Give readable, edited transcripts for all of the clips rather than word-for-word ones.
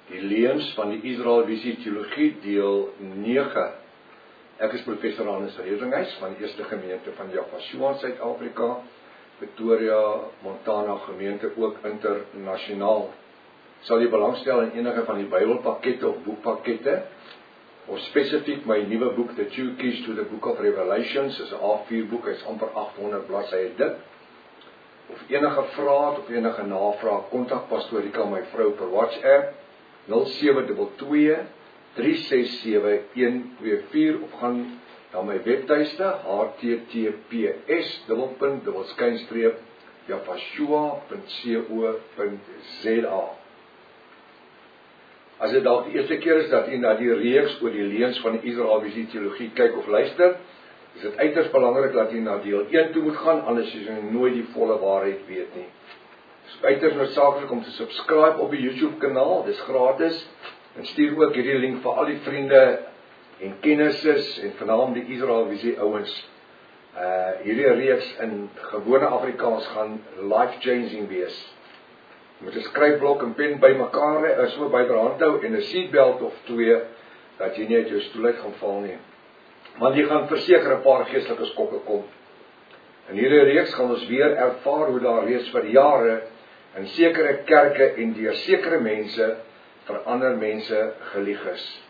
Die leuns van die Israelvisie teologie deel 9. Ek is professor Hannes Redinghuis van die Eerste Gemeente van Yafashua in Suid-Afrika, Pretoria, Montana gemeente ook internasionaal. Sal jy belangstel in enige van die Bybelpakkette of boekpakkette, of spesifiek my nuwe boek, The Two Keys to the Book of Revelations, is 'n A4 boek, hy is amper 800 bladsye dik. Of enige vrae of enige navraag, kontak Pastoor Rika, my vrou, per WhatsApp 0722 367 124 of gaan na my webtuiste https://yafashua.co.za. As dit dalk die eerste keer is dat u na die reeks oor die leuns van die Israelvisie teologie kyk of luister, is dit uiters belangrik dat u na deel 1 toe moet gaan, anders is u nooit die volle waarheid weet nie. Dit is uiters noodsaaklik om te subscribe op die YouTube kanaal, dit is gratis, en stuur ook hierdie link vir al die vriende en kennisses en veral die Israelvisie ouens. Hierdie reeks in gewone Afrikaans gaan life-changing wees. Met 'n skryfblok en pen bymekaar hê, so byderhand hou en 'n seatbelt of 2, dat jy nie uit jou stoel uit gaan val nie. Want jy gaan verseker 'n paar geestelike skokke kom. In hierdie reeks gaan ons weer ervaar hoe daar reeds vir jare in sekere kerke en deur sekere mense vir ander mense gelieg is.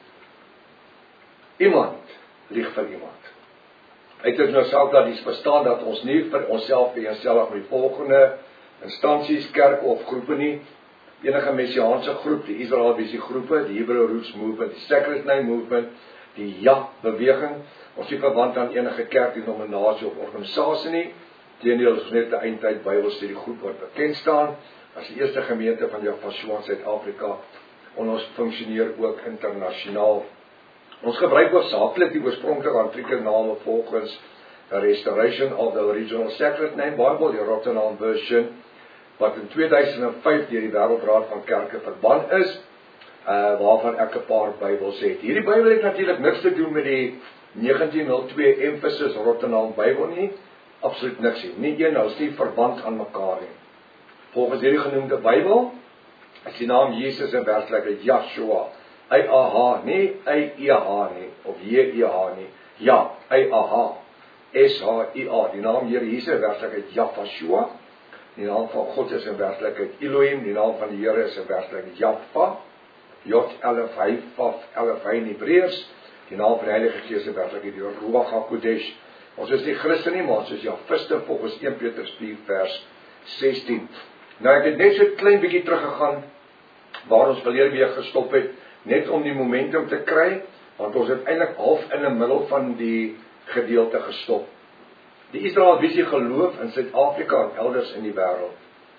Iemand lieg vir iemand. Uiters noodsaaklik dat iets bestaan dat ons nie vir onsself vereenselwig met die volgende instansies, kerke of groepe nie. Enige messiaanse groep, die Israelvisie groepe, die Hebrew Roots Movement, die Sacred Name Movement, die Ja-beweging, ons nie verwant aan enige kerk, denominasie of organisasie nie. Teendeel is net 'n eindtyd Bybelstudie groep wat bekend staan as die Eerste Gemeente van Yafashua in Suid-Afrika, en ons funksioneer ook internasionaal. Ons gebruik hoofsaaklik die oorspronklike Antieke name volgens the Restoration of the Original Sacred Name Bible, die Rotterdam version, wat in 2005 deur die Wêreldraad van Kerke verban is, waarvan ek 'n paar Bybels het. Hierdie Bybel het natuurlik niks te doen met die 1902 Emphasis Rotterdam Bybel nie, absoluut niks nie. Nie een, is nie verband aan mekaar nie. Volgens hierdie genoemde Bybel is die naam Jesus in werklikheid Yahshua, I-A-H, nie I-E-H nie, of J-E-H nie, ja, I-A-H, S-H-I-A, die naam Here Jesus in werklikheid Yafashua, die naam van God is in werklikheid Elohim, die naam van die Here is in werklikheid Jaffa, J-Elef-Hy, Vaf-Elef-Hy in Hebreërs, die naam van die Heilige Gees in werklikheid die Ruach HaKodesh. Ons is nie Christen nie, maar ons is Jafiste volgens 1 Petrus 4 vers 16. Nou ek het net so 'n klein bietjie teruggegaan waar ons verlede week gestop het, net om die momentum te kry, want ons het eintlik half in die middel van die gedeelte gestop. Die Israelvisie geloof in Suid-Afrika en elders in die wêreld.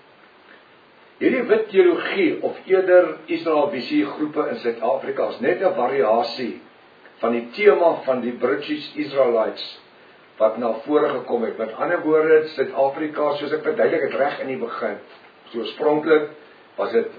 Hierdie wit teologie of eerder Israelvisie groepe in Suid-Afrika is net 'n variasie van die tema van die British Israelites wat na vore gekom het. Met ander woorde, Suid-Afrika, soos ek verduidelik het reg in die begin, so oorspronklik was dit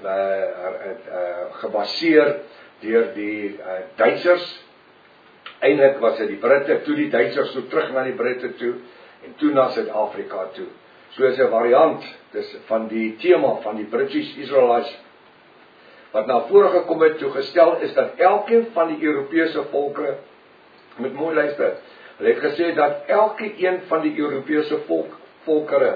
gebaseer deur die Duitsers. Eintlik was dit die Britte, toe die Duitsers toe terug na die Britte toe, en toe na Suid-Afrika toe. So is 'n variant van die tema van die British Israelites, wat na vore gekom het, toegestel is dat elkeen van die Europese volke, moet mooi luister, hulle het gesê dat elke een van die Europese volkere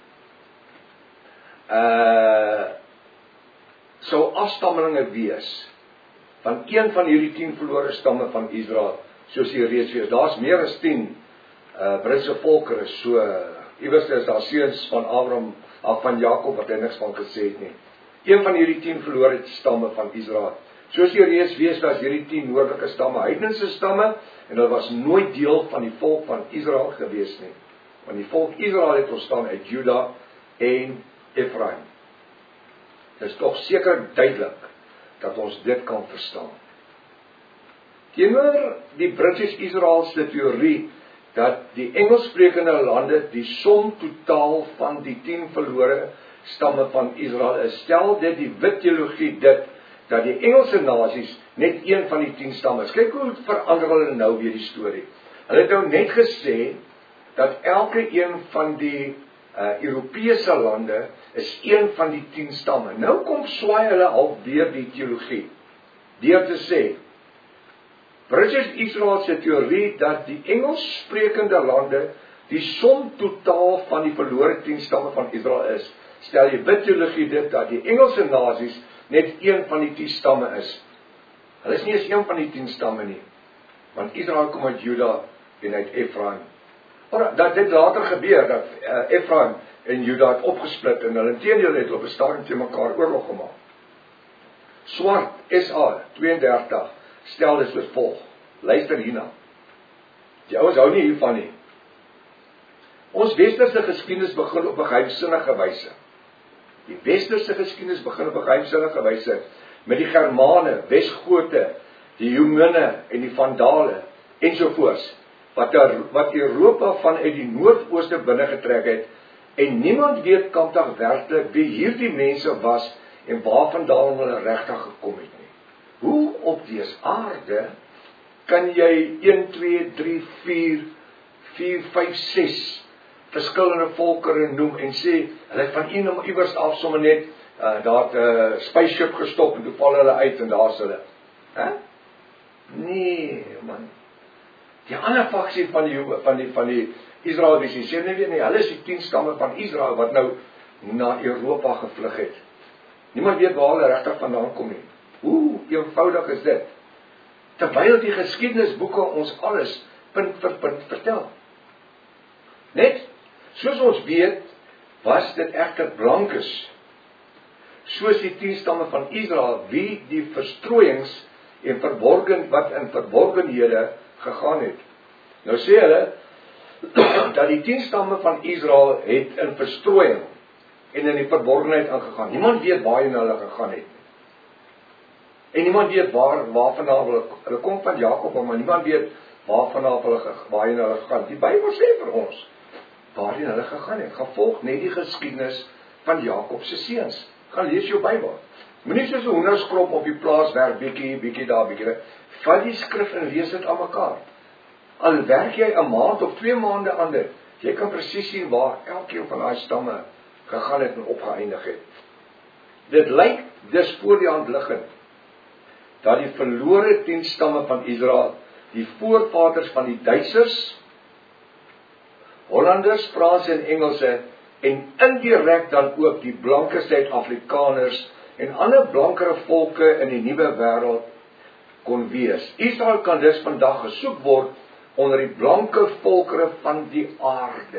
sou afstammelinge wees van een van hierdie 10 verlore stamme van Israel, soos hier reeds wees. Daar's meer as 10 Britse volkere, so iewers is daar seuns van Abraham, van Jakob, wat hy niks van gesê het nie. Een van hierdie 10 verlore stamme van Israel. Soos hier reeds wees, was hierdie 10 noordelike stamme, heidense stamme, en hulle was nooit deel van die volk van Israel gewees nie. Want die volk Israel het ontstaan uit Juda en Ephraim. Dit is tog seker duidelik dat ons dit kan verstaan. Teenoor die British Israelse teorie dat die Engelssprekende lande die som totaal van die 10 verlore stamme van Israel is, stel dit die wit teologie dit dat die Engelse nasies net een van die 10 stamme is. Kyk hoe verander hulle nou weer die storie. Hulle het nou net gesê dat elke een van die Europese lande is een van die 10 stamme. Nou kom swaai hulle al weer die teologie, deur te sê, British Israel se teorie dat die Engels sprekende lande die som totaal van die verlore 10 stamme van Israel is. Stel jy bid teologie dit dat die Engelse nasies net een van die 10 stamme is. Hulle is nie eens een van die 10 stamme nie, want Israel kom uit Juda en uit Efraim. Dat dit later gebeur, dat Efraim en Juda het opgesplit en hulle inteendeel het op 'n stadium teen mekaar oorlog gemaak. Swart, SA 32, stel dit soos volg. Luister hierna. Die ouens hou nie hiervan nie. Ons westerse geskiedenis begin op 'n geheimsinnige wyse. Die westerse geskiedenis begin op 'n geheimsinnige wyse met die Germane, Wesgote, die Humene en die Vandale ensovoorts, wat Europa vanuit die noordooste binne getrek het, en niemand weet kampdag werklik wie hierdie mense was en waarvandaan hulle regtig gekom het nie. Hoe op dese aarde kan jy 1, 2, 3, 4, 5, 6 verskillende volkere noem en sê, hulle het van iewers af sommer net daar 'n spaceship gestop en toe val hulle uit en daar's hulle. Nee, man. Die ander faksie van die Israeliese sê nie weer nie, hulle is die 10 stamme van Israel wat nou na Europa gevlug het. Niemand weet waar hulle regtig vandaan kom nie. Hoe eenvoudig is dit? Terwyl die geskiedenisboeke ons alles punt vir punt vertel. Net soos ons weet, was dit egter blankes, soos die 10 stamme van Israel, wie die verstrooiings en wat in verborgenhede gegaan het. Nou sê hulle dat die 10 stamme van Israel het in verstrooiing en in die verborgenheid aangegaan. Niemand weet waarheen hulle gegaan het. En niemand weet waarvandaan hulle kom van Jakob, maar niemand weet waarheen hulle gegaan. Die Bybel sê vir ons waarheen hulle gegaan het. Gevolg net die geskiedenis van Jakob se seuns. Gaan lees jou Bybel. Moenie soos 'n hoenderskrop op die plaas werk, bietjie daar, bietjie daar. Vat die skrif en lees dit aan mekaar. Al werk jy 'n maand of 2 maande aan dit, jy kan presies sien waar elkeen van daai stamme gegaan het en opgeëindig het. Dit lyk dus voor die hand liggend dat die verlore 10 stamme van Israel, die voorvaders van die Duitsers, Hollanders, Franse en Engelse, en indirek dan ook die blanke Suid-Afrikaners en ander blankere volke in die nuwe wêreld kon wees. Israel kan dus vandag gesoek word onder die blanke volkere van die aarde.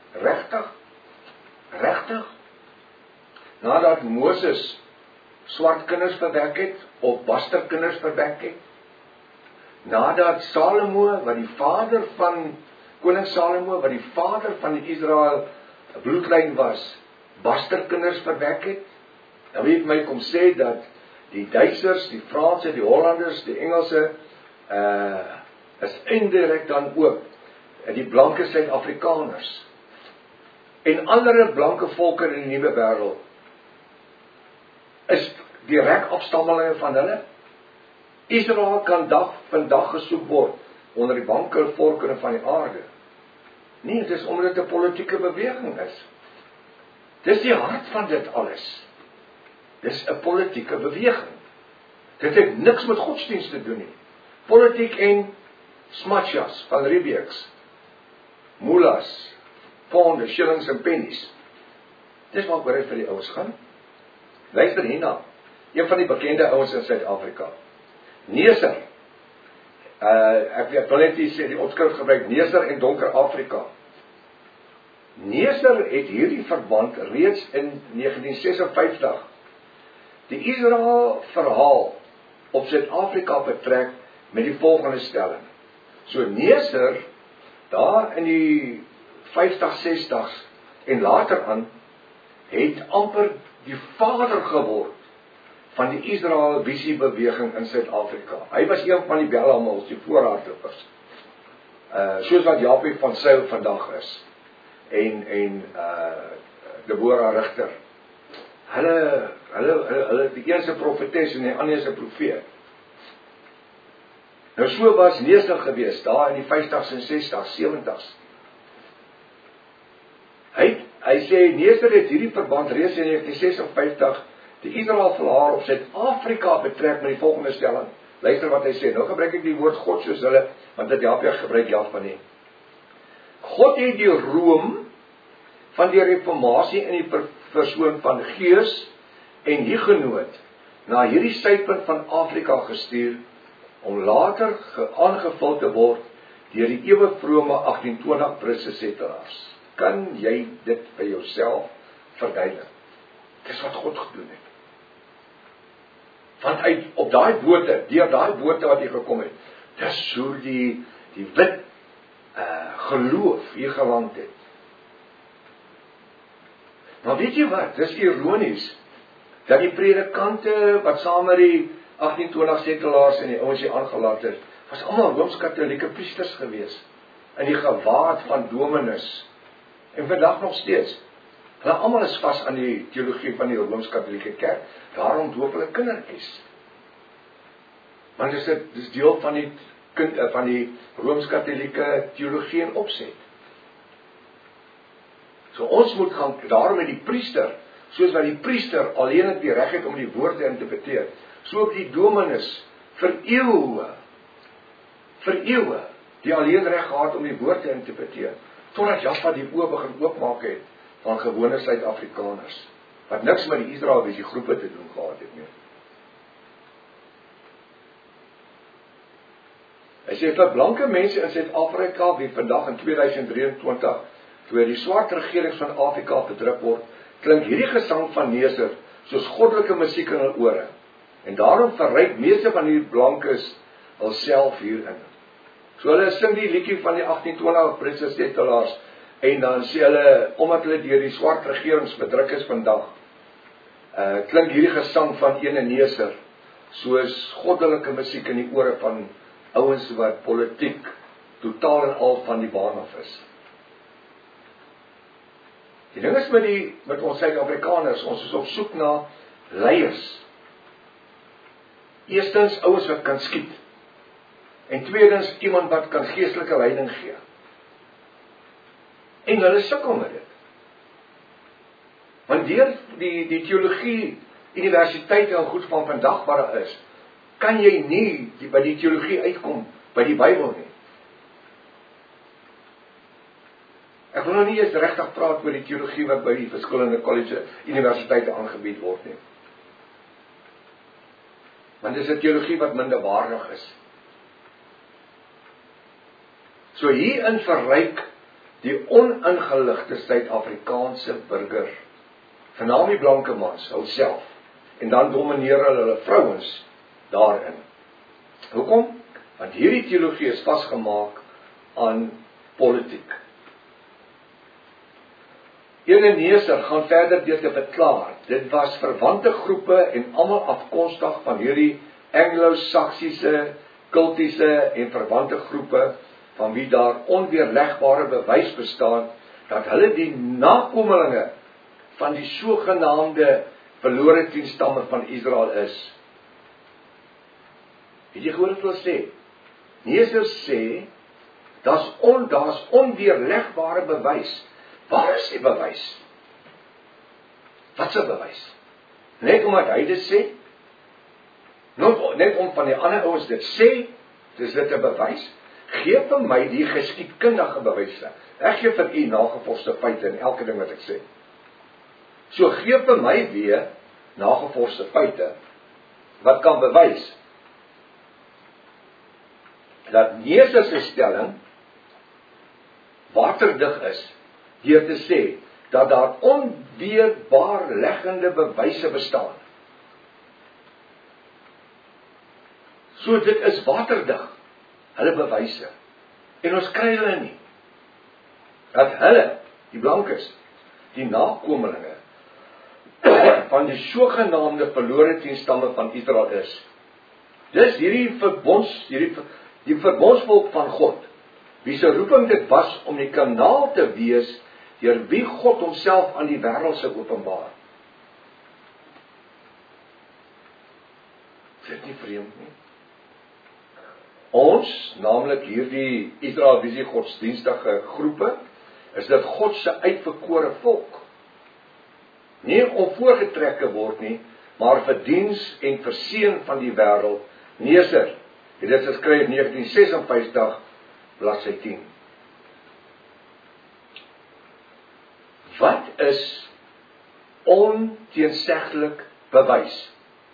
Regtig? Nadat Moses swart kinders verwek het, of basterkinders verwek het, nadat Salomo, wat die vader van koning Salomo, wat die vader van die Israel bloedlyn was, basterkinders verwek het, dan weet my kom sê dat die Duitsers, die Franse, die Hollanders, die Engelse, is indirek dan ook die blanke Suid-Afrikaners en ander blanke volke in die nuwe wêreld is direk afstammelinge van hulle. Israel kan vandag gesoek word onder die blanke volkere van die aarde. Nee, dit is omdat dit 'n politieke beweging is. Dis die hart van dit alles. Dis 'n politieke beweging. Dit het niks met godsdienst te doen nie. Politiek en smatjas van Riebeeks, mullahs, ponde, shillings en pennies. Dis wat oor vir die ouens gaan. Luister hierna. Een van die bekende ouens in Suid-Afrika. Neser. Ek wil net sê die opskrif gebruik, Neser en Donker Afrika. Neser het hierdie verband reeds in 1956 die Israel verhaal op Suid-Afrika betrek met die volgende stelling. So Neser, daar in die 50, 60s en later aan, het amper die vader geword van die Israel visiebeweging in Suid-Afrika. Hy was een van die belhamels, die voorhardloopers. Soos wat Japie van Sail vandag is. En Deborah Rigter. Hulle die een se profetes en die ander se profeet. Nou so was Neser gewees, daar in die 50s en 60s, 70s. Hy het hy sê Neser het hierdie verband reeds in 1956 die Israel verhaal op Suid-Afrika betrek met die volgende stelling. Luister wat hy sê, nou gebruik ek die woord God soos hulle, want dit help jy gebruik Japan nie. God het die room van die reformatie in die persoon van Gees en Huguenot na hierdie suidpunt van Afrika gestuur, om later aangevul te word deur die ewe vrome 1820 Britse setelaars. Kan jy dit by jouself verduidelik? Dis wat God gedoen het. Want uit op daai bote, deur daai bote wat hier gekom het, dis hoe die wit geloof hier geland het. Maar weet jy wat, dis ironies, dat die predikante wat saam met die 1820 setelaars en die ouens hier aangelaat het, was almal Rooms-Katolieke priesters gewees, in die gewaad van dominus, en vandag nog steeds. Hulle almal is vas aan die teologie van die Rooms-Katolieke kerk, daarom doop hulle kindertjies. Want dis deel van die Rooms-Katolieke teologie en opset. So ons moet gaan, daarom met die priester, soos wat die priester alleen die reg het om die woord te interpreteer, so ook die dominus vir eeue, die alleen reg gehad om die woord te interpreteer, totdat Jaffa die oë begin oopmaak het van gewone Suid-Afrikaners, wat niks met die Israeliese groepe te doen gehad het nie. Hy sê vir blanke mense in Suid-Afrika, wie vandag in 2023, toe die swart regering van Afrika bedruk word, klink hierdie gesang van Neser soos goddelike musiek in hul ore. En daarom verryk meeste van die blankes hulself hierin. So hulle sing die liedjie van die 1820 Britse setelaars, en dan sê hulle, omdat hulle deur die swart regerings bedruk is vandag, klink hierdie gesang van ene Neser soos goddelike musiek in die ore van ouens wat politiek totaal en al van die baan af is. Die ding is met ons Suid-Afrikaners, ons is op soek na leiers. Eerstens, ouens wat kan skiet. En tweedens, iemand wat kan geestelike leiding gee. En hulle sukkel met dit. Want deur die teologie, universiteite en goed van vandag waar daar is, kan jy nie by die teologie uitkom, by die Bybel nie. Ek wil nou nie eens regtig praat oor die teologie wat by die verskillende college, universiteite aangebied word nie. Want dit is 'n teologie wat minderwaardig is. So hierin verryk die oningeligte Suid-Afrikaanse burger, vernaam die blanke mans, hulself, en dan domineer hulle vrouens daarin. Hoekom? Want hierdie teologie is vasgemaak aan politiek. Ene Neser gaan verder deur te verklaar, dit was verwante groepe en almal afkomstig van hierdie Anglo-Saksiese, kultiese en verwante groepe, van wie daar onweerlegbare bewys bestaan, dat hulle die nakomelinge van die sogenaamde verlore 10 stamme van Israel is. Het jy gehoor wat hulle sê? Neser sê, daar's onweerlegbare bewys. Waar is die bewys? Wat is die bewys? Net omdat hy dit sê? Net om van die ander ouens dit sê, dis dit 'n bewys? Gee vir my die geskiedkundige bewyse. Ek gee vir u nagevorsde feite in elke ding wat ek sê. So gee vir my weer nagevorsde feite wat kan bewys dat Neser se stelling waterdig is, deur te sê dat daar onweerbaarleggende bewyse bestaan. So dit is waterdig, hulle bewyse. En ons kry hulle nie. Dat hulle, die blankes, die nakomelinge van die sogenaamde verlore 10 stamme van Israel is. Dis hierdie verbondsvolk van God, wie se roeping dit was om die kanaal te wees deur wie God homself aan die wêreld sou openbaar. Dit nie vreemd nie. Ons, naamlik hierdie Israeliese godsdienstige groepe, is dit God se uitverkore volk. Nie om voorgetrek te word nie, maar vir diens en verseën van die wêreld. Neser, het dit geskryf 1956, bladsy 10. Wat is onteenseglik bewys?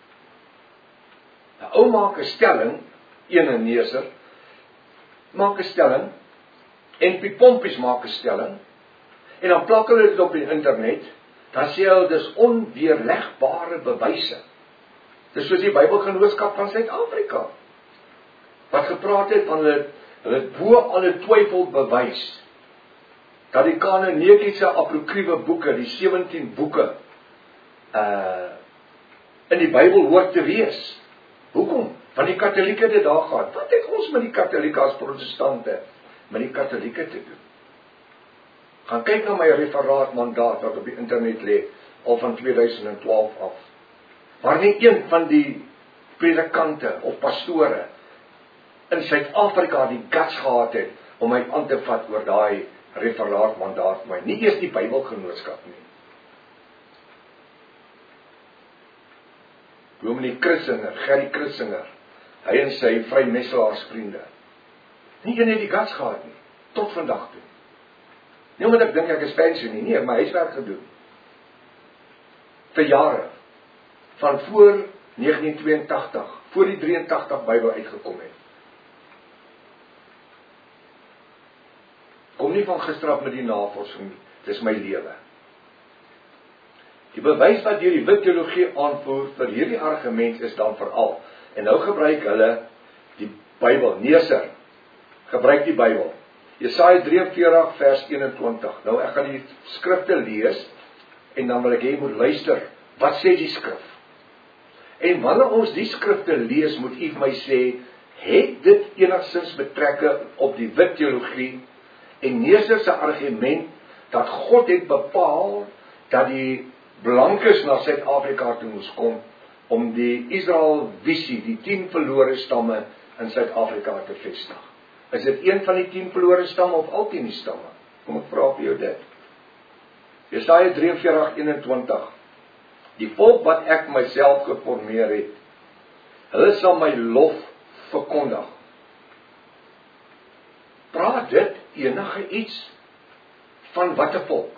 'n Ou maak 'n stelling, een Neser, maak 'n stelling, en Piet Pompies maak 'n stelling, en dan plak hulle dit op die internet, dan sê hulle, dis onweerlegbare bewyse. Dis soos die Bybelgenootskap van Suid-Afrika, wat gepraat het van hulle bo alle twyfel bewys, dat die Kananetiese apokriewe boeke, die 17 boeke, in die Bybel hoort te wees. Hoekom? Want die Katolieke het dit daar gehad. Wat het ons met die Katolieke as protestante, met die Katolieke te doen? Gaan kyk na my referaatmandaat wat op die internet lê, al van 2012 af. Waar nie een van die predikante of pastore in Suid-Afrika die guts gehad het om my aan te vat oor daai referaatmandaat my. Nie eers die Bybelgenootskap nie. Dominee Christinger, Gerry Christinger, hy en sy vrymetselaarsvriende. Nie een het die guts gehad nie, tot vandag toe. Nie omdat ek dink ek is fancy nie, ek my huiswerk gedoen. Vir jare, van voor 1982, voor die 83 Bybel uitgekom het. Kom nie van gister af met die navorsing, dis my lewe. Die bewys wat deur die wit teologie aanvoer vir hierdie argument is dan veral, en nou gebruik hulle die Bybel, Neser, gebruik die Bybel. Jesaja 43 vers 21. Nou ek gaan die skrifte lees, en dan wil ek jy moet luister, wat sê die skrif? En wanneer ons die skrifte lees, moet u vir my sê, het dit enigstens betrekking op die wit teologie, en Neser se argument, dat God het bepaal, dat die blankes na Suid-Afrika toe moes kom, om die Israel visie, die 10 verlore stamme in Suid-Afrika te vestig. Is dit een van die 10 verlore stamme, of al 10 die stamme? Kom ek vra vir jou dit. Jesaja 43, 21. Die volk wat ek myself geformeer het, hulle sal my lof verkondig. Praat dit enige iets van watter volk?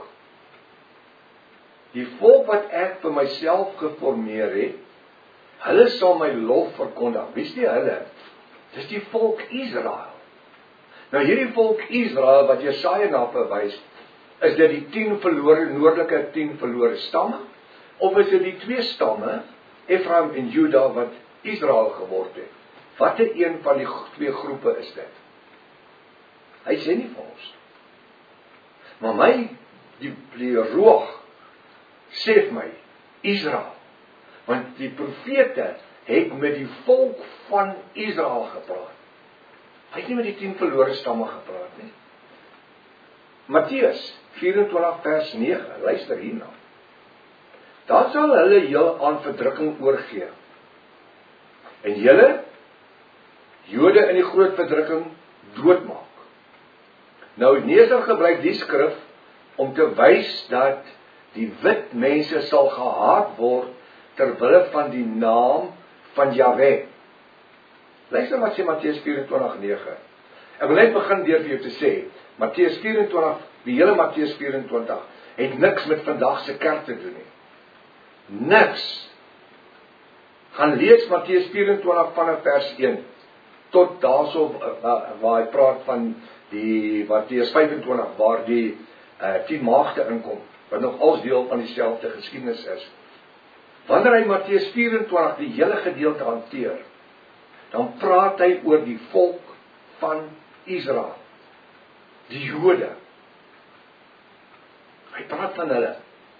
Die volk wat ek vir myself geformeer het, hulle sal my lof verkondig. Wie is die hulle? Dis die volk Israel. Nou hierdie volk Israel wat Jesaja na verwys, is dit die 10 verlore, noordelike 10 verlore stamme? Of is dit die 2 stamme, Ephraim en Juda, wat Israel geword het? Watter een van die 2 groepe is dit? Hy sê nie vir ons. Maar my, die roog, sê vir my, Israel. Want die profete het met die volk van Israel gepraat. Hy het nie met die 10 verlore stamme gepraat nie. Matteus 24 vers 9, luister hierna. Dan sal hulle julle aan verdrukking oorgee. En julle, Jode in die groot verdrukking, doodmaak. Nou, Neser gebruik die skrif om te wys dat die wit mense sal gehaat word terwille van die naam van Jahwe. Luister wat sê Matteus 24:9. Ek wil net begin deur vir jou te sê, Matteus 24, die hele Matteus 24, het niks met vandag se kerk te doen nie. Niks. Gaan lees Matteus 24 vanaf vers 1, tot daarso waar hy praat van die Matteus 25, waar die 10 maagde inkom, wat nog als deel van dieselfde geskiedenis is. Wanneer hy Matteus 24 die hele gedeelte hanteer, dan praat hy oor die volk van Israel, die Jode. Hy praat van hulle.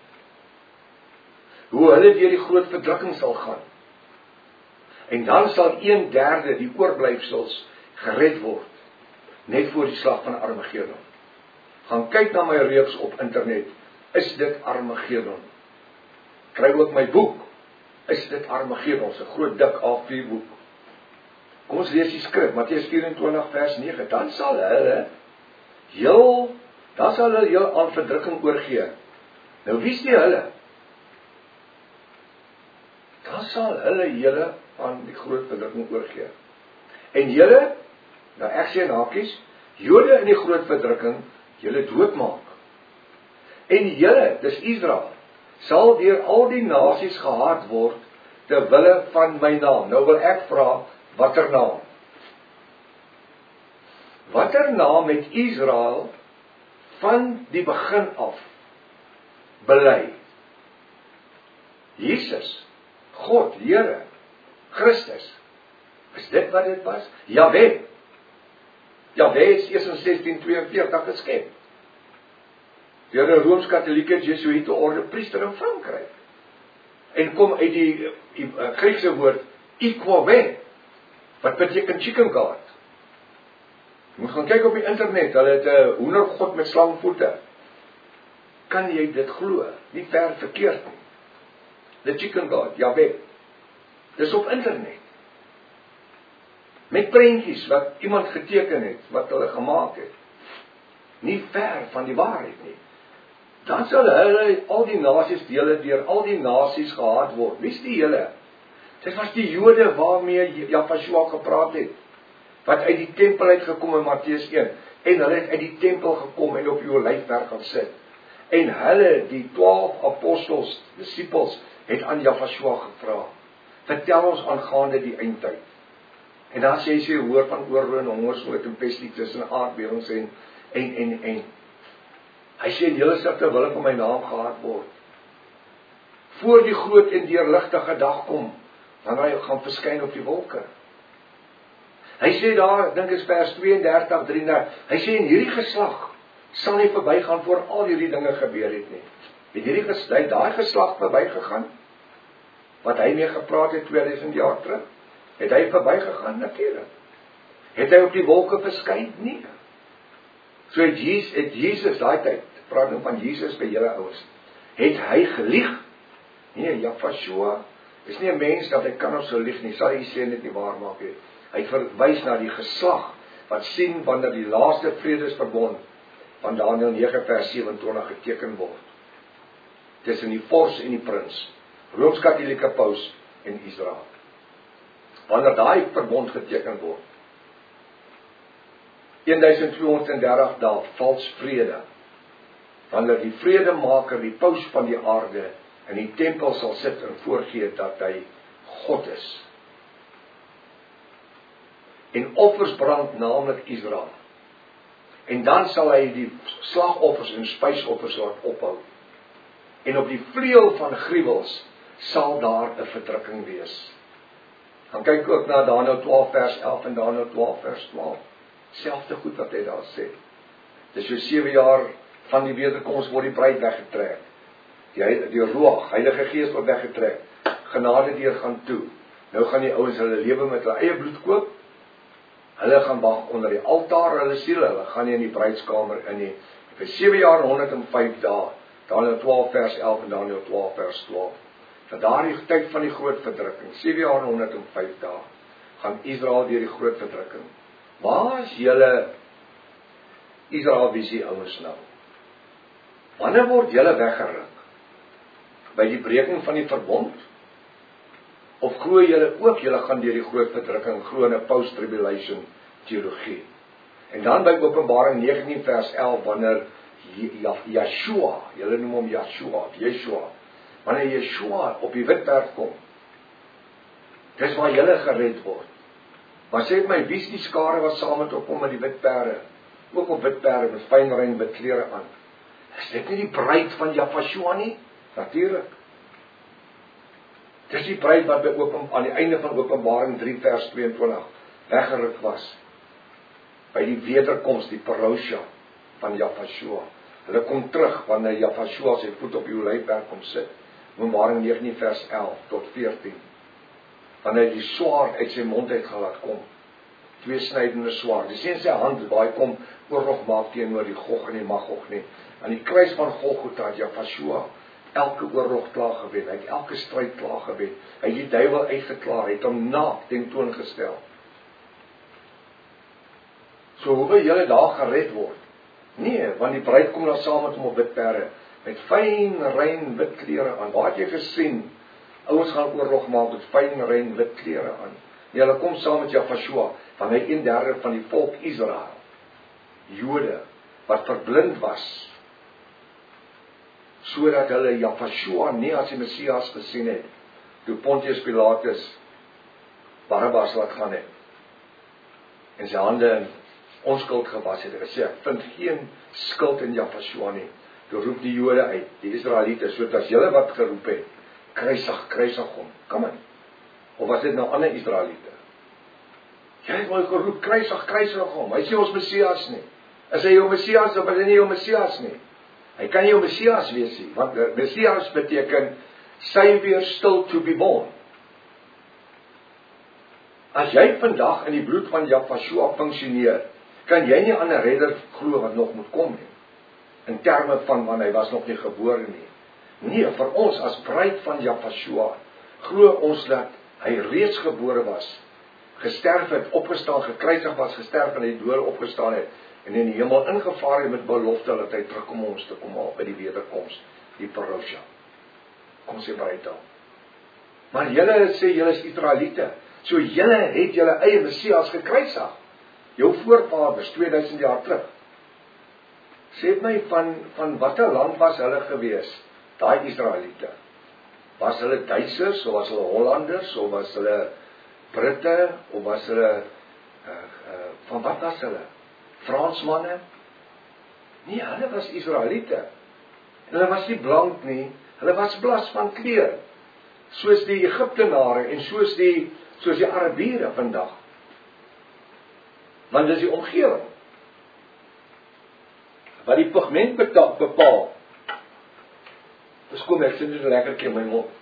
Hoe hulle deur die groot verdrukking sal gaan. En dan sal 1/3 die oorblyfsels gered word, net voor die slag van Armageddon. Gaan kyk na my reeks op internet, is dit Armageddon? Kry ook my boek, is dit Armageddon, 'n groot dik A4 boek. Kom ons lees die skrif, Matteus 24 vers 9, dan dan sal hulle julle aan verdrukking oorgee. Nou wie is die hulle? Dan sal hulle julle aan die groot verdrukking oorgee. En julle, nou ek sê in hakies, Jode in die groot verdrukking, julle doodmaak. En julle, dis Israel, sal deur al die nasies gehaat word, ter wille van my naam. Nou wil ek vra, watter naam? Watter naam het Israel van die begin af bely? Jesus, God, Here, Christus. Is dit wat dit was? Jahwe. Jahwe is eers in 1642 geskep. Deur 'n Rooms-Katolieke Jesuïte orde priester in Frankryk. En kom uit die Griekse woord Yahweh, wat beteken chicken god. Jy moet gaan kyk op die internet, hulle het 'n hoendergod met slangvoete. Kan jy dit glo? Nie ver verkeerd nie. The chicken god, Jahwe. Dis op internet. Met prentjies wat iemand geteken het, wat hulle gemaak het. Nie ver van die waarheid nie. Dan sal hulle al die nasies deur al die nasies gehaat word. Wie is die julle? Dit was die Jode waarmee Jahwe gepraat het, wat uit die tempel uitgekom in Matteus 1, en hulle het uit die tempel gekom en op die olyfberg gaan sit. En hulle, die 12 apostels, disippels, het aan Jahwe gevra, vertel ons aangaande die eindtyd. En dan sê hy, hoor van oorlog en hongersnood en peste tussen aardbewings en hy sê, julle sal ter wille van my naam gehaat word. Voor die groot en deurligtige dag kom, wanneer hy gaan verskyn op die wolke. Hy sê daar, dink is vers 32, 33, hy sê, in hierdie geslag sal nie verbygaan voor al hierdie dinge gebeur het nie. Het daai geslag verbygegaan? Wat hy mee gepraat het 2000 jaar terug? Het hy verbygegaan? Natuurlik. Het hy op die wolke verskyn? Nee. So het Jesus daai tyd, praat nou van Jesus by julle ouers, het hy gelieg? Nee, Jahwe is nie 'n mens dat hy kan of so lieg nie, sal hy sê net nie waar maak het. Hy verwys na die geslag, wat sien wanneer die laaste vredesverbond van Daniël 9 vers 27 geteken word. Tussen die vors en die prins, Rooms-Katolieke paus en Israel. Wanneer daai verbond geteken word, 1230 dae vals vrede, wanneer die vredemaker, die paus van die aarde, in die tempel sal sit en voorgee dat hy God is. En offers brand, naamlik Israel. En dan sal hy die slagoffers en spysoffers laat ophou. En op die vleuel van gruwels sal daar 'n verdrukking wees. Dan kyk ook na Daniël 12 vers 11 en Daniël 12 vers 12. Selfde goed wat hy daar sê. Dis so 7 jaar van die wederkoms word die bruid weggetrek. Die Ruach, Heilige Gees word weggetrek. Genade deur gaan toe. Nou gaan die ouens hulle lewe met hulle eie bloed koop. Hulle gaan wag onder die altaar, hulle siele, hulle gaan nie in die bruidskamer in nie. Vir 7 jaar en 105 dae. Daniël 12 vers 11 en Daniël 12 vers 12. Dat daardie tyd van die groot verdrukking, 7 jaar en 105 dae, gaan Israel deur die groot verdrukking. Waar is julle Israel visie ouens nou? Wanneer word julle weggeruk? By die breking van die verbond? Of glo julle ook julle gaan deur die groot verdrukking, glo in 'n post-tribulation teologie? En dan by Openbaring 19 vers 11, wanneer Yeshua, julle noem hom Yeshua, wanneer Yeshua op die witberg kom, dis waar julle gered word. Maar sê my, wie is die skare wat saam met hom met die wit perde, ook op wit perde met fynrein wit klere aan? Is dit nie die bruid van Jahwe nie? Natuurlik. Dis die bruid wat aan die einde van Openbaring 3 vers 22 weggeruk was. By die wederkoms, die parousia van Jahwe. Hulle kom terug wanneer Jahwe sy voet op die olyfberg kom sit. Openbaring 19 vers 11 tot 14. Wanneer die swaard uit sy mond uit gelaat kom. 2 snydende swaard. Dis nie in sy hand waar hy kom oorlog maak teenoor die Gog en die Magog nie. Aan die kruis van Golgotha het Jahwe elke oorlog klaar gewen. Hy het elke stryd klaar gewen. Hy het die duiwel uitgeklaar. Hy het hom naak tentoongestel. So hoe wil julle daar gered word? Nee, want die bruid kom dan saam met hom op wit perde, met fyn, rein, wit klere aan. Waar het jy gesien? Ouens gaan oorlog maak met fyn, rein, wit klere aan. Nee, hulle kom saam met Jafashua, van hy 1/3 van die volk Israel. Jode, wat verblind was, sodat hulle Jafashua nie as die Messias gesien het, toe Pontius Pilatus Barabbas laat gaan het, en sy hande in onskuld gewas het, en gesê, ek vind geen skuld in Jafashua nie. Toe roep die Jode uit, die Israeliete, sodat as julle wat geroep het, kruisig hom, kom in. Of was dit nou ander Israeliete? Jy het mooi geroep, kruisig hom, hy sê ons Messias nie. Is hy jou Messias, of is hy nie jou Messias nie? Hy kan nie jou Messias wees nie, want Messias beteken, Savior still to be born. As jy vandag in die bloed van Jafashua functioneer, kan jy nie aan 'n redder glo wat nog moet kom nie. In terme van, want hy was nog nie gebore nie. Nee, vir ons as bruid van Jafashua, glo ons dat hy reeds gebore was, gesterf het, opgestaan, gekruisig was, gesterf en hy dode opgestaan het, en in die hemel ingevaar het met belofte, dat hy terugkom ons te kom haal by die wederkoms, die parousia. Kom sê bruid dan. Maar julle sê, julle is Israeliete, so julle het julle eie Messias gekruisig. Jou voorvaders, 2000 jaar terug. Sê my, van watter land was hulle gewees, daai Israeliete? Was hulle Duitsers, of was hulle Hollanders, of was hulle Britte, of was hulle, van wat was hulle? Fransmanne? Nee, hulle was Israeliete. En hulle was nie blank nie, hulle was blas van kleur. Soos die Egiptenare, en soos die Arabiere vandag. Want dis die omgewing. Wat die pigment bepaal. Dus kom ek, sien dit lekker keer my mond.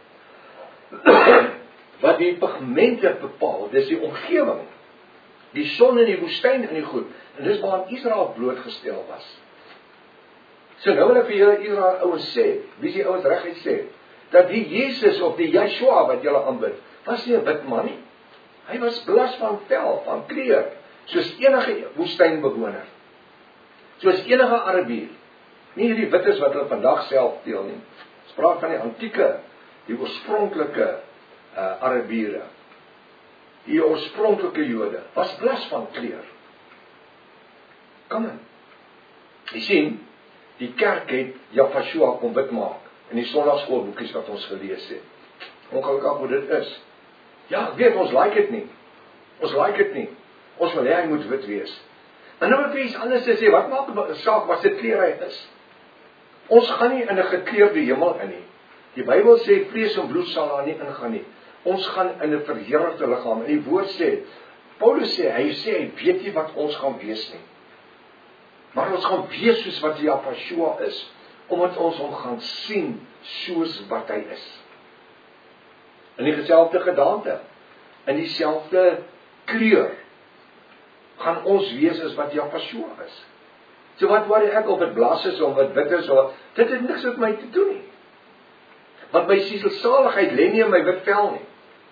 Wat die pigmente bepaal, dis die omgewing. Die son in die woestyn en die goed. En dis waar Israel blootgestel was. So nou wil ek vir julle Israel ouens sê, wie die ouens reguit sê, dat die Jesus of die Yeshua wat julle aanbid, was nie 'n wit man nie. Hy was blas van vel, van kleur, soos enige woestynbewoner. Soos enige Arabier. Nie hierdie wittes wat hulle vandag self deel nie. Spraak van die antieke, die oorspronklike Arabiere. Die oorspronklike Jode, was blas van kleur. Kom in. Jy sien, die kerk het Jafashua kom wit maak, in die sondagskoolboekies wat ons gelees het. Ongelukkig hoe dit is. Ja, ek weet, ons like dit nie. Ons wil hê hy moet wit wees. Maar nou wil ek iets anders sê, wat maak 'n saak wat se kleur hy is? Ons gaan nie in 'n gekleurde hemel in nie. Die Bybel sê, vlees en bloed sal daar nie ingaan nie. Ons gaan in 'n verheerlikte liggaam. En die woord sê, Paulus sê, hy weet nie wat ons gaan wees nie. Maar ons gaan wees soos wat Jafashua is, omdat ons hom gaan sien soos wat hy is. In dieselfde gedaante, in dieselfde kleur, gaan ons wees as wat Jafashua is. So wat worry ek of dit blas is, of wat wit is, of dit het niks met my te doen nie. Want my sielsaligheid lê nie in my wit vel nie.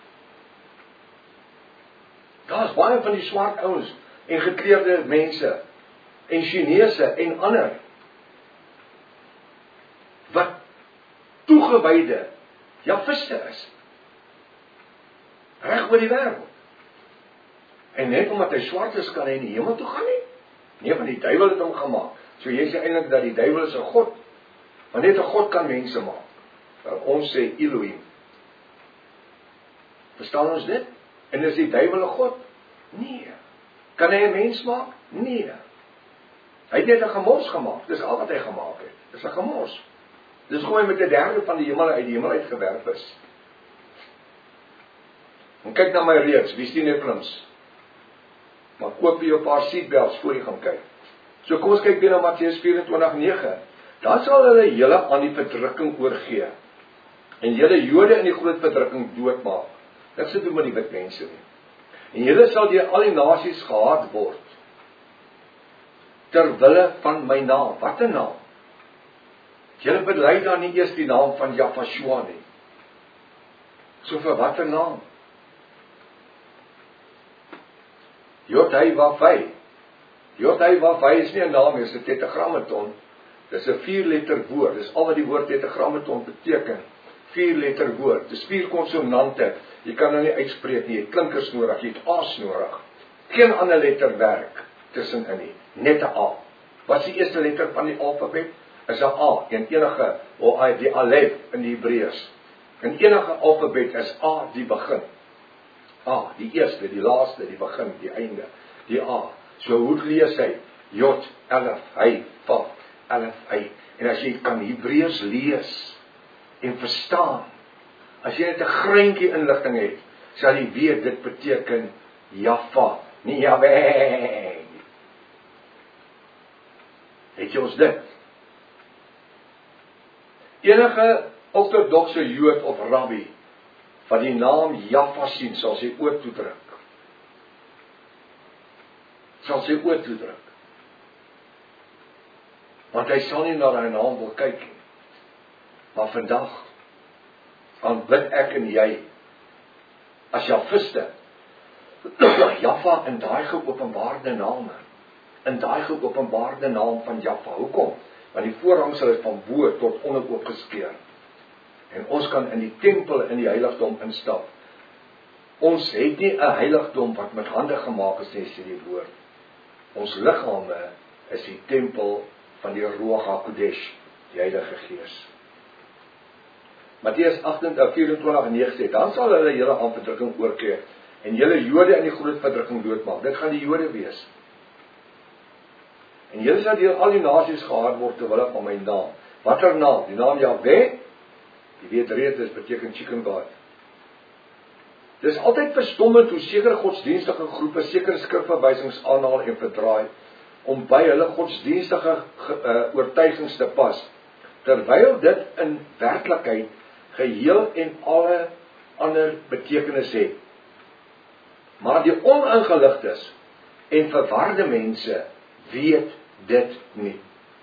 Daar is baie van die swart ouens, en gekleurde mense, en Chinese, en ander, wat toegewyde Jafiste is. Reg oor die wêreld. En net omdat hy swart is, kan hy in die hemel toe gaan nie. Nee, want die duiwel het hom gemaak. So jy sê eintlik dat die duiwel is 'n god. Want net 'n god kan mense maak. Ons sê Elohim. Verstaan ons dit? En is die duiwel 'n god? Nee. Kan hy 'n mens maak? Nee. Hy het net 'n gemors gemaak. Dis al wat hy gemaak het. Dis 'n gemors. Dis hoe hy met 'n 1/3 van die hemel uit die hemel uitgewerp is. En kyk na my reeks, wie sien net klims. Maar koop jy 'n paar seatbelts voor jy gaan kyk. So kom ons kyk weer na Matteus 24:9. Dan sal hulle julle aan die verdrukking oorgee. En julle Jode in die groot verdrukking doodmaak. Dit se doen met die wit mense nie. En julle sal deur al die nasies gehaat word. Ter wille van my naam. Wat 'n naam? Julle bely dan nie eers die naam van Jafashua nie. So vir wat 'n naam? Jod hy wafai. JHWH is nie 'n naam, dis 'n tetragrammaton. Dis 'n 4-letter woord. Dis al wat die woord tetragrammaton beteken. 4-letter woord. Dis 4 konsonante. Jy kan nou nie uitspreek nie. Jy het klinkers nodig, jy het A's nodig. Geen ander letter werk tussenin nie. Net 'n A. Wat is die eerste letter van die alfabet? Is 'n A. En enige, die alef in die Hebreëus. In enige alfabet is A die begin. A, die eerste, die laaste, die begin, die einde. Die A. So hoe lees hy? Jod, Elef, hy, Vav, Elef, hy. En as jy kan Hebreëus lees en verstaan, as jy net 'n greintjie inligting het, sal jy weet dit beteken Jaffa, nie Jahweh. Het jy ons dit? Enige ortodokse Jood of rabbi wat die naam Jaffa sien, sal sy oë toedruk. Want hy sal nie na daai naam wil kyk nie. Maar vandag aanbid ek en jy as Jafiste Jaffa in daai geopenbaarde name. In daai geopenbaarde naam van Jaffa. Hoekom? Want die voorhangsel is van bo tot onder oopgeskeur. En ons kan in die tempel in die heiligdom instap. Ons het nie 'n heiligdom wat met hande gemaak is, sê die woord. Ons liggame is die tempel van die Ruach HaKodesh, die Heilige Gees. Matteus 24:9 sê, dan sal hulle julle aan verdrukking oorgee en julle Jode in die groot verdrukking doodmaak. Dit gaan die Jode wees. En julle sal deur al die nasies gehaat word ter wille van my naam. Watter naam? Die naam Jahweh? Die weet reeds beteken chicken god. Dis altyd verstommend hoe sekere godsdienstige groepe sekere skrifverwysings aanhaal en verdraai om by hulle godsdienstige oortuigings te pas, terwyl dit in werklikheid geheel en alle ander betekenis het. Maar die oningeligtes en verwarde mense weet dit nie.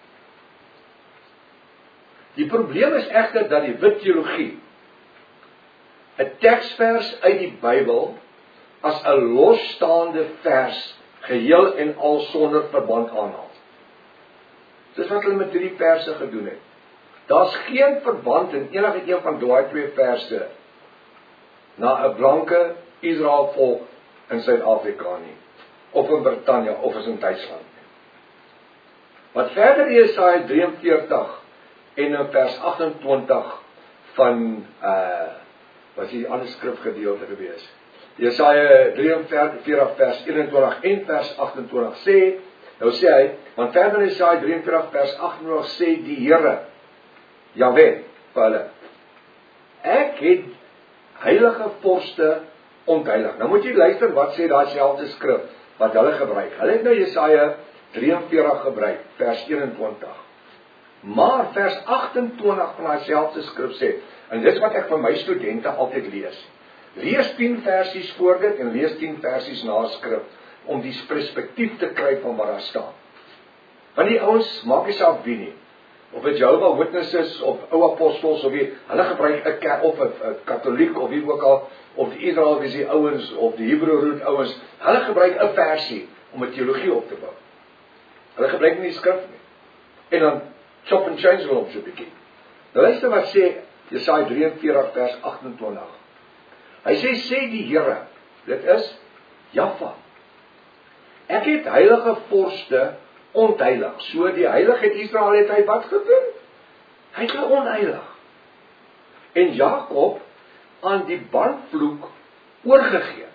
Die probleem is egter dat die wit teologie 'n teksvers uit die Bybel as 'n losstaande vers geheel en al sonder verband aanhaal. Dis wat hulle met hierdie verse gedoen het. Daar's geen verband in enige een van daai 2 verse na 'n blanke Israel volk in Suid-Afrika nie, of in Brittanje of in Duitsland nie. Wat verder Jesaja 43 en in vers 28 van wat is die ander skrifgedeelte gewees? Jesaja 43 vers 21 en vers 28 sê, nou sê hy, want verder in Jesaja 43 vers 28 sê die Here, Jahweh, vir hulle, ek het heilige vorste ontheilig. Nou moet jy luister wat sê daai selfde skrif, wat hulle gebruik. Hulle het nou Jesaja 43 gebruik, vers 21. Maar vers 28 van daai selfde skrif sê, en dis wat ek vir my studente altyd lees. Lees 10 versies voor dit en lees 10 versies na skrif, om die perspektief te kry van wat daar staan. Want die ouens maak nie saak wie nie, of het Jehovah Witnesses, of ou apostels, of wie, hulle gebruik 'n kerk, of 'n katholiek, of wie ook al, of die Israeliese ouens, of die Hebreë root ouens, hulle gebruik 'n versie, om 'n teologie op te bou. Hulle gebruik nie die skrif nie. En dan chop and change hulle op so 'n bietjie. Nou luister wat sê Jesaja 43 vers 28. Hy sê die Here, dit is Jaffa. Ek het heilige vorste ontheilig. So die heiligheid Israel het hy wat gedoen? Hy het hulle onheilig. En Jakob aan die bandvloek oorgegee.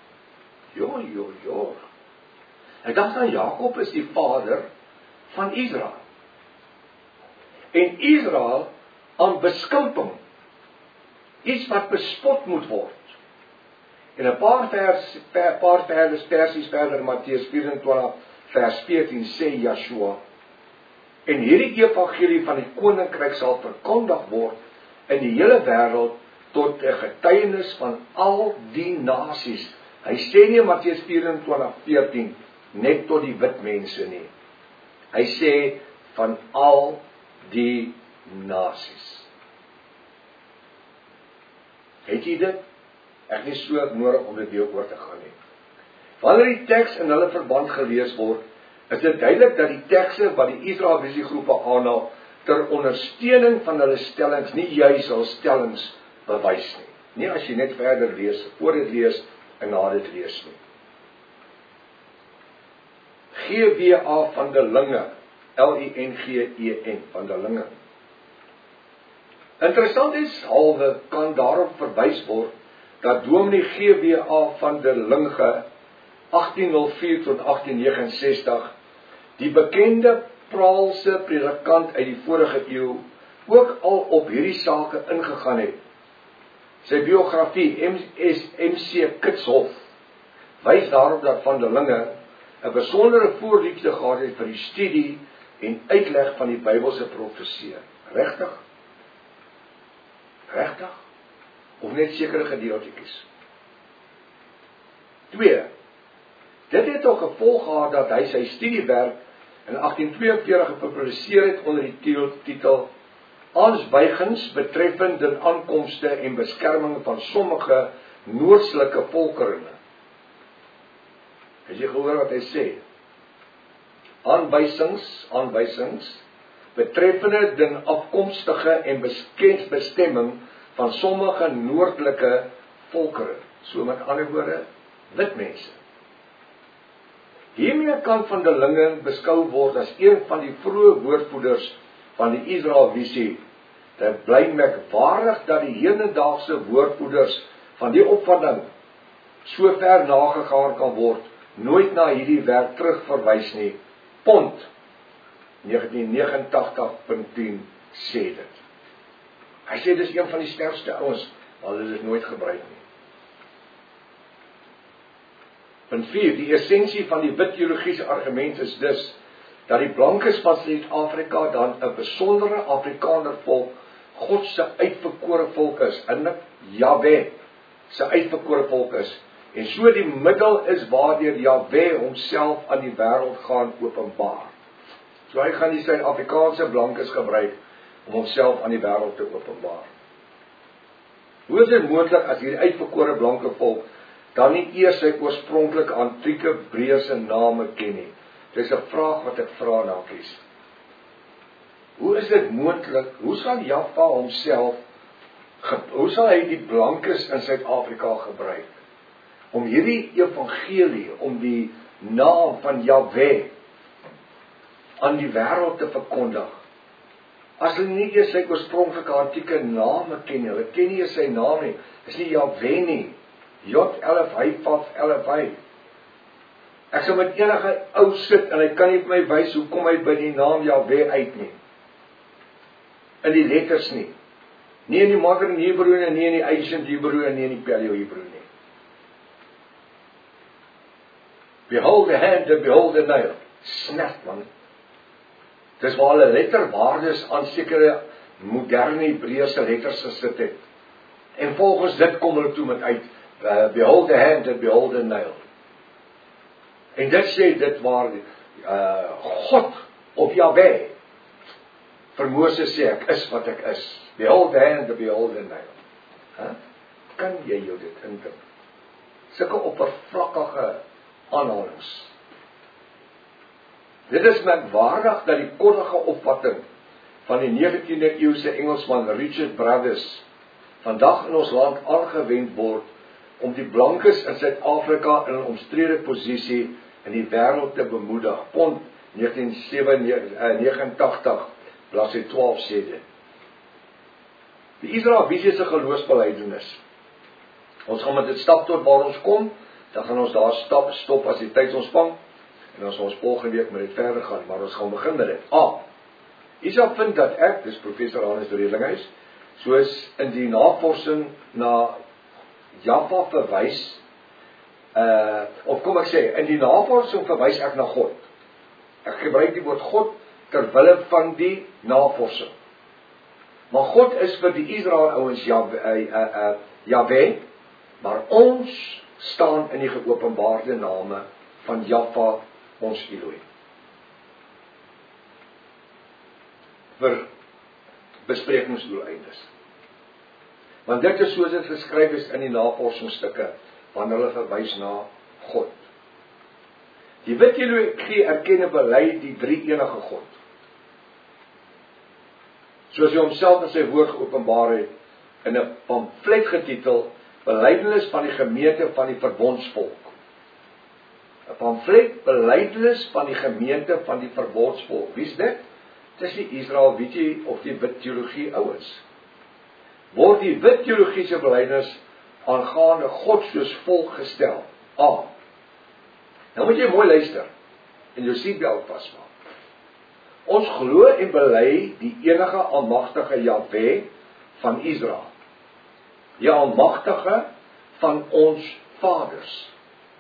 Jo. Ek dink dan Jakob is die vader van Israel. En Israel aan beskimping, iets wat bespot moet word. En 'n paar versies verder, Matteus 24 vers 14 sê Joshua, en hierdie evangelie van die koninkryk sal verkondig word in die hele wêreld tot 'n getuienis van al die nasies. Hy sê nie Matteus 24:14 net tot die wit mense nie. Hy sê van al die nasies. Het jy dit? Ek is so nodig om dit weer oor te gaan nie. Wanneer die teks in hulle verband gelees word, is dit duidelik dat die tekste wat die Israeliese groepe aanhaal ter ondersteuning van hulle stellings nie juis hul stellings bewys nie. Nie as jy net verder lees, voor dit lees en na dit lees nie. GWA van der Linge, L-I-N-G-E-N, van der Linge. Interessant is, halwe kan daarop verwys word, dat dominee GWA van der Linge, 1804 tot 1869, die bekende Praalse predikant uit die vorige eeu, ook al op hierdie sake ingegaan het. Sy biografie, M.C. Kitshof, wys daarop dat van der Linge 'n besondere voorliefde gehad het vir die studie en uitleg van die Bybelse profeseë. Regtig? Regtig? Of net sekere gedeeltetjies? 2. Dit het tot gevolg gehad dat hy sy studiewerk in 1842 gepubliseer het onder die titel Aansbuigings betreffend den aankomste en beskerming van sommige noordelike volkeringe. As jy gehoor wat hy sê? Aanwysings betreffende den afkomstige en bestemming van sommige noordelike volkere. So met ander woorde, wit mense. Hiermee kan van der Linge beskou word as een van die vroeë woordvoerders van die Israelvisie. Dit bly merkwaardig dat die hedendaagse woordvoerders van die opvatting so ver nagegaan kan word, nooit na hierdie werk terugverwys nie. Pont 1989.10 sê dit. Hy sê dis een van die sterkste ouens, maar hulle het dit nooit gebruik nie. Punt 4, die essensie van die wit teologiese argument is dus, dat die blankes van Suid-Afrika dan 'n besondere Afrikaner volk, God se uitverkore volk is, en Jahwe se uitverkore volk is, en so die middel is waardeur Jahwe homself aan die wêreld gaan openbaar. So hy gaan die Suid-Afrikaanse blankes gebruik om homself aan die wêreld te openbaar. Hoe is dit moontlik as hierdie uitverkore blanke volk dan nie eers sy oorspronklike antieke Hebreëse name ken nie? Dis 'n vraag wat ek vra na kies. Hoe is dit moontlik? Hoe sal Jahwe homself, hoe sal hy die blankes in Suid-Afrika gebruik om hierdie evangelie, om die naam van Jahwe aan die wêreld te verkondig? As hulle nie eers sy oorspronklike antieke name ken nie, hulle ken nie sy naam nie, is nie Jahwe nie, J-11-Hy-Vaf-11-Hy. Ek sal met enige ou sit en hy kan nie vir my wys hoe kom hy by die naam Jahwe uit nie. In die letters nie. Nie in die modern Hebrew en nie in die ancient Hebrew en nie in die Paleo Hebrew nie. Behold the hand and behold the nail. Snap man. Dis waar hulle letterwaardes aan sekere moderne Hebreëse letters gesit het. En volgens dit kom hulle toe met uit, behold the hand and behold the nail. En dit sê dit waar God of Jahwe vir Moses sê, ek is wat ek is. Behold the hand and behold the nail. Kan jy jou dit indink? Sulke oppervlakkige aanhalings. Dit is merkwaardig dat die koddige opvatting van die 19de eeuse Engelsman Richard Brothers vandag in ons land aangewend word om die blankes in Suid-Afrika in 'n omstrede posisie in die wêreld te bemoedig. Pont 1989, bladsy 12 sê dit. Die Israeliese geloofsbelijdenis. Ons gaan met dit stap tot waar ons kom, dan gaan ons daar stop as die tyd ons vang, en dan sal ons volgende week met dit verder gaan, maar ons gaan begin met dit. Isa vind dat ek, dis professor Hannes Redlinghuis, soos in die navorsing na Jahwe verwys, of kom ek sê, in die navorsing verwys ek na God. Ek gebruik die woord God terwille van die navorsing. Maar God is vir die Israel ouens Jahwe, maar ons staan in die geopenbaarde name van Jahwe, ons Elohim. Vir besprekingsdoeleindes. Want dit is soos dit geskryf is in die navorsingsstukke, wanneer hulle verwys na God. Die wit teologie erken en bely die drie enige God. Soos hy homself in sy woord geopenbaar het, in 'n pamflet getitel, Belydenis van die gemeente van die verbondsvolk. 'n Pamflet, Belydenis van die gemeente van die verbondsvolk. Wie is dit? Dis die Israeliete of die wit teologie ouens. Word die wit teologie se belydenis aangaande God soos volk gestel. A. Nou moet jy mooi luister en jou seatbelt vasmaak. Ons glo en bely die enige almagtige Jahwe van Israel. Die almagtige van ons vaders.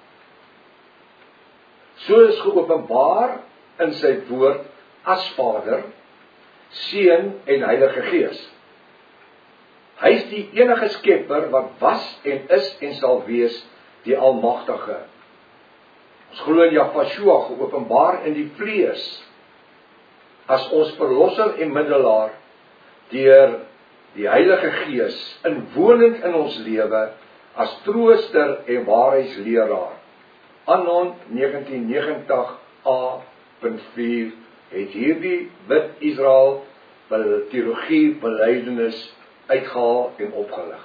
So is geopenbaar in sy woord as Vader, Seun en Heilige Gees. Hy is die enige skepper wat was en is en sal wees, die almagtige. Ons glo in Jahwe geopenbaar in die vlees as ons verlosser en middelaar deur die Heilige Gees inwonend in ons lewe as trooster en waarheidsleraar. Anon 1990 A.4 het hierdie wit Israel teologie belydenis uitgehaal en opgelig.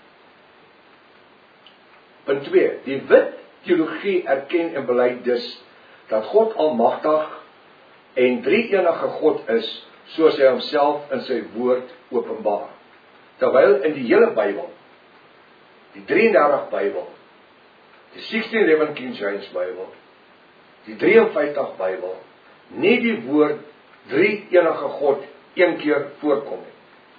Punt 2. Die wit teologie erken en bely dus dat God almagtig en drie-enige God is, soos hy homself in sy woord openbaar. Terwyl in die hele Bybel, die 33 Bybel, die 1611 King James Bybel, die 53 Bybel, nie die woord drie-enige God een keer voorkom nie.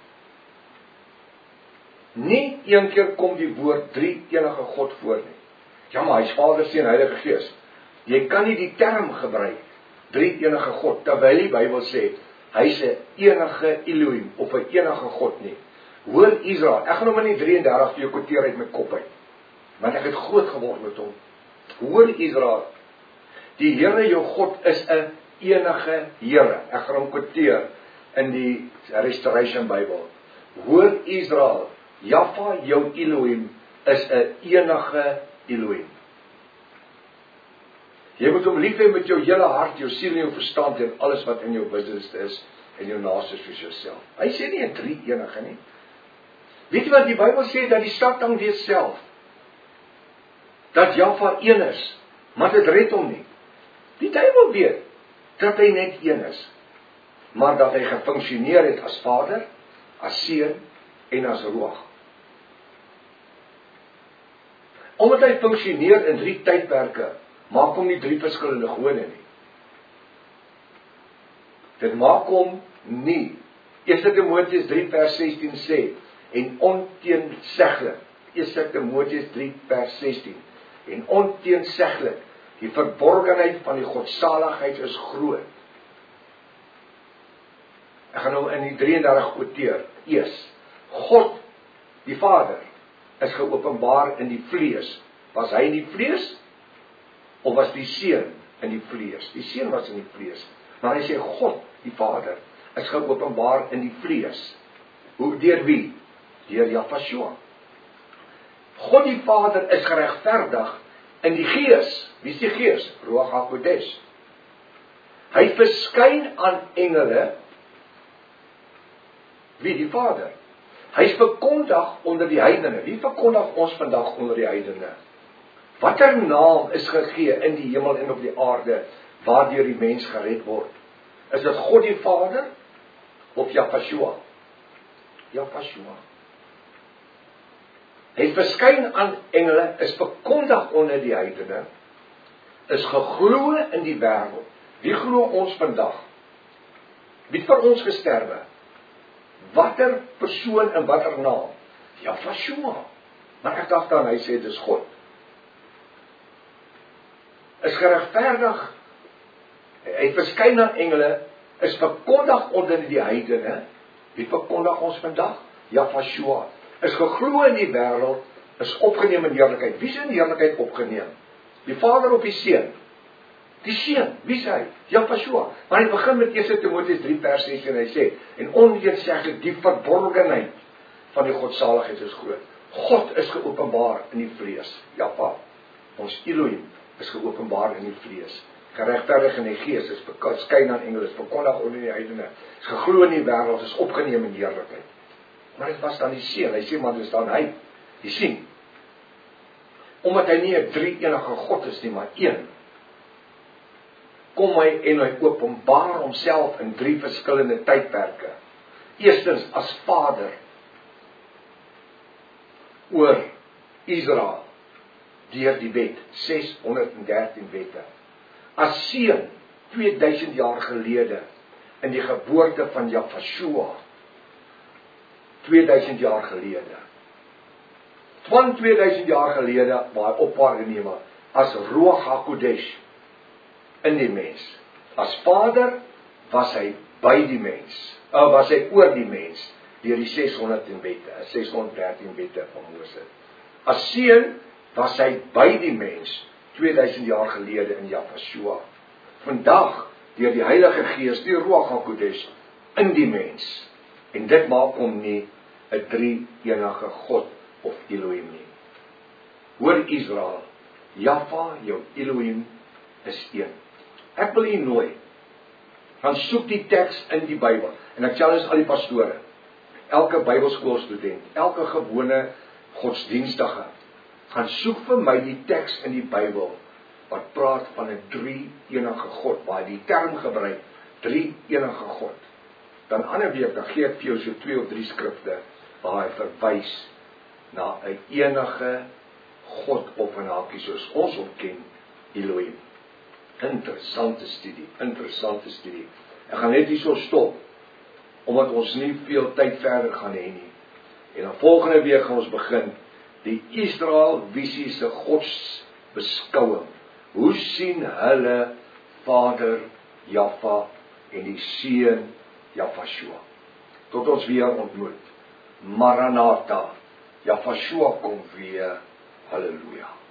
Nie een keer kom die woord drie-enige God voor nie. Ja, maar hy is Vader, Seun, Heilige Gees. Jy kan nie die term gebruik, drie-enige God, terwyl die Bybel sê, hy is 'n enige Elohim, of 'n enige God nie. Hoor Israel, ek gaan hom in die 33 vir jou quoteer uit my kop uit, want ek het groot geword met hom. Hoor Israel, die Here jou God is 'n enige Here. Ek gaan hom quoteer in die Restoration Bybel. Hoor Israel, Jahwe jou Elohim is 'n enige Elohim. Jy moet hom lief hê met jou hele hart, jou siel en jou verstand en alles wat in jou binneste is en jou naaste soos jouself. Hy sê nie 'n drie enige nie. Weet jy wat die Bybel sê, dat die stad dan weet self dat Jahwe een is, maar dit red hom nie. Die duiwel weet dat hy net een is, maar dat hy gefunksioneer het as Vader, as Seun en as Ruach. Omdat hy funksioneer in drie tydperke, maak hom nie drie verskillende gode nie. Dit maak hom nie. 1 Timoteus 3 vers 16 sê, en onteenseglik, 1 Timoteus 3 vers 16, en onteenseglik, die verborgenheid van die godsaligheid is groot. Ek gaan nou in die 33 quoteer. Eers, God, die Vader, is geopenbaar in die vlees. Was hy in die vlees? Of was die Seun in die vlees? Die Seun was in die vlees. Maar hy sê God, die Vader, is geopenbaar in die vlees. Hoe, deur wie? Deur Jahwe. God die Vader is geregverdig in die Gees. Wie is die Gees? Ruach HaKodesh. Hy verskyn aan engele. Wie? Die Vader. Hy is verkondig onder die heidene. Wie verkondig ons vandag onder die heidene? Watter naam is gegee in die hemel en op die aarde, waardeur die mens gered word? Is dit God die Vader, of Jahwe? Jahwe. Hy verskyn aan engele, is verkondig onder die heidene, is geglo in die wêreld. Wie glo ons vandag? Wie het vir ons gesterwe? Watter persoon en watter naam? Jahwe. Maar ek dacht dan, hy sê, dis God. Is geregverdig, hy verskyn aan engele, is verkondig onder die heidene. Wie verkondig ons vandag? Jahwe. Is geglo in die wêreld, is opgeneem in heerlikheid. Wie is in heerlikheid opgeneem? Die Vader of die Seun? Die Seun, wie is hy? Jahwe. Maar hy begin met 1 Timoteus 3 vers 6 en hy sê, en onteenseglik die verborgenheid van die godsaligheid is groot. God is geopenbaar in die vlees. Jahwe, ons Elohim, is geopenbaar in die vlees. geregverdig in die gees, is verskyn aan engele, is verkondig onder die heidene, is geglo in die wêreld, is opgeneem in heerlikheid. Maar dit was dan die seun, hy sê maar dis dan hy, jy sien, omdat hy nie 'n drie-enige God is nie, maar een, kom hy en hy openbaar homself in 3 verskillende tydperke. Eerstens as Vader oor Israel deur die wet, 613 wette. As seun 2000 jaar gelede in die geboorte van Jahshua 2000 jaar gelede. Van 2000 jaar gelede waar hy opwaar geneem het as Ruach HaKodesh in die mens. As Vader was hy by die mens. Was hy oor die mens deur die 613 wette van Moses. As seun was hy by die mens 2000 jaar gelede in Jahshua. Vandag deur die Heilige Gees, die Ruach HaKodesh in die mens. En dit maak hom nie 'n drie-enige God of Elohim nie. Hoor Israel, Jahwe, jou Elohim is een. Ek wil u nooi, gaan soek die teks in die Bybel, en ek challenge al die pastore, elke Bybelskoolstudent, elke gewone godsdienstige, gaan soek vir my die teks in die Bybel, wat praat van 'n drie-enige God, waar die term gebruik, drie-enige God. Dan ander week, dan gee ek vir jou so 2 of 3 skrifte, waar hy verwys na 'n enige God op 'n hakie, soos ons hom ken, Elohim. Interessante studie. Ek gaan net hierso stop, omdat ons nie veel tyd verder gaan hê nie. En dan volgende week gaan ons begin, die Israel visie se godsbeskouing. Hoe sien hulle Vader Jahwe en die Seun Jahshua? Tot ons weer ontmoet. Maranatha, Jahshua kom weer. Halleluja.